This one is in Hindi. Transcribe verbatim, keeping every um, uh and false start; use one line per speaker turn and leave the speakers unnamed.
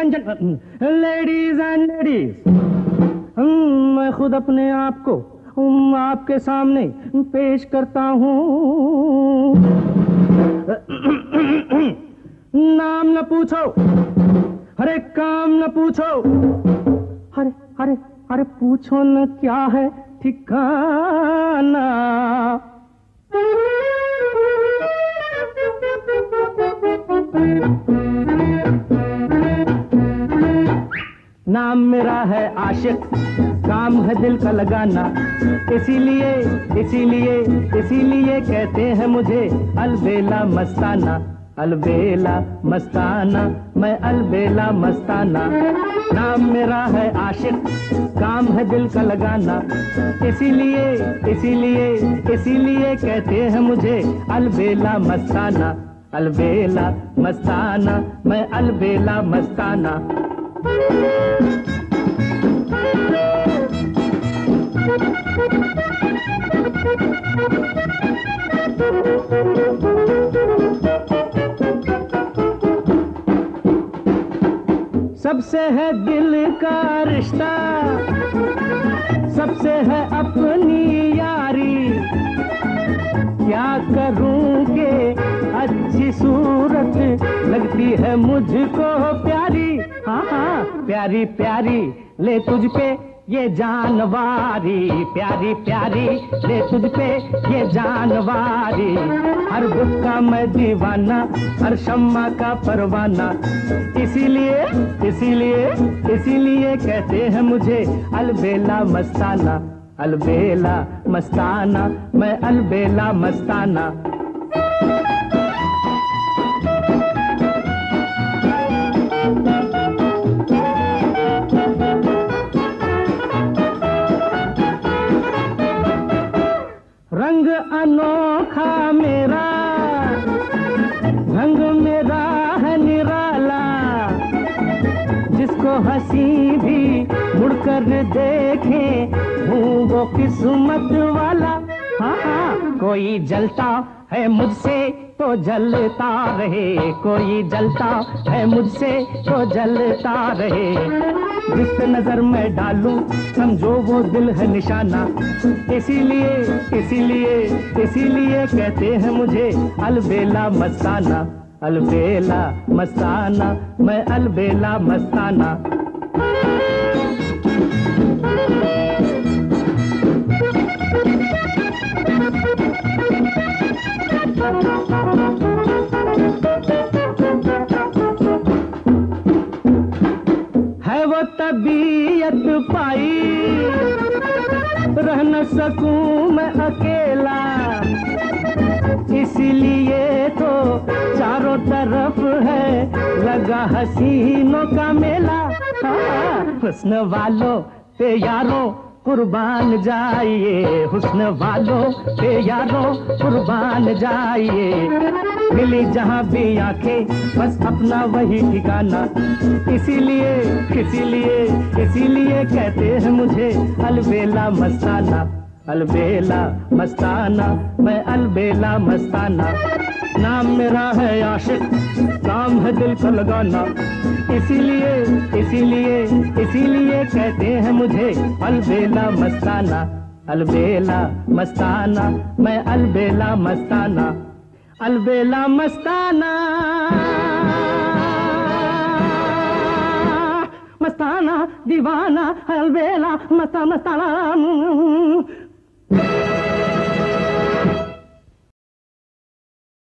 एंड लेडीज एंड लेडीज, मैं खुद अपने आप को आपके सामने पेश करता हूँ। नाम न पूछो, अरे काम न पूछो, अरे अरे अरे पूछो न क्या है ठिकाना। नाम मेरा है आशिक, काम है दिल का लगाना, इसीलिए इसीलिए इसीलिए कहते हैं मुझे अलबेला मस्ताना। अलबेला मस्ताना, मैं अलबेला मस्ताना। नाम मेरा है आशिक, काम है दिल का लगाना, इसीलिए इसीलिए इसीलिए कहते हैं मुझे अलबेला मस्ताना। अलबेला मस्ताना, मैं अलबेला मस्ताना। सबसे है दिल का रिश्ता, सबसे है अपनी यारी, क्या करूं के अच्छी सूरत लगती है मुझको प्यारी। हाँ हाँ प्यारी प्यारी ले तुझ पे ये जानवारी, प्यारी प्यारी ले तुझ पे ये जानवारी। हर बुत का मैं दीवाना, हर शम्मा का परवाना, इसीलिए इसीलिए इसीलिए कहते हैं मुझे अलबेला मस्ताना। अलबेला मस्ताना, मैं अलबेला मस्ताना। रंग अनोखा मेरा, रंग मेरा है निराला, जिसको हंसी भी मुड़कर देखे हूँ वो किस्मत वाला। हाँ हाँ कोई जलता है मुझसे तो जलता रहे, कोई जलता है मुझसे तो जलता रहे। जिस नजर में डालूं समझो वो दिल है निशाना, इसीलिए इसीलिए इसीलिए कहते हैं मुझे अलबेला मस्ताना। अलबेला मस्ताना, मैं अलबेला मस्ताना। है वो तबीयत पाई, रह न सकूं मैं अकेला, इसीलिए तो चारों तरफ है लगा हसीनों का मेला। हाँ, हुस्न वालों पे यारों कुर्बान जाइए, हुस्न वालों पे यारों कुर्बान जाइए। मिली जहाँ भी आंखें बस अपना वही ठिकाना, इसीलिए इसीलिए इसीलिए कहते हैं मुझे अलबेला मस्ताना। अलबेला मस्ताना, मैं अलबेला मस्ताना। नाम मेरा है आशिक, काम है दिल को लगाना, इसीलिए इसीलिए इसीलिए कहते हैं मुझे अलबेला मस्ताना। अलबेला मस्ताना, मैं अलबेला मस्ताना। अलबेला मस्ताना, मस्ताना दीवाना, अलबेला मस्ता मस्ताना।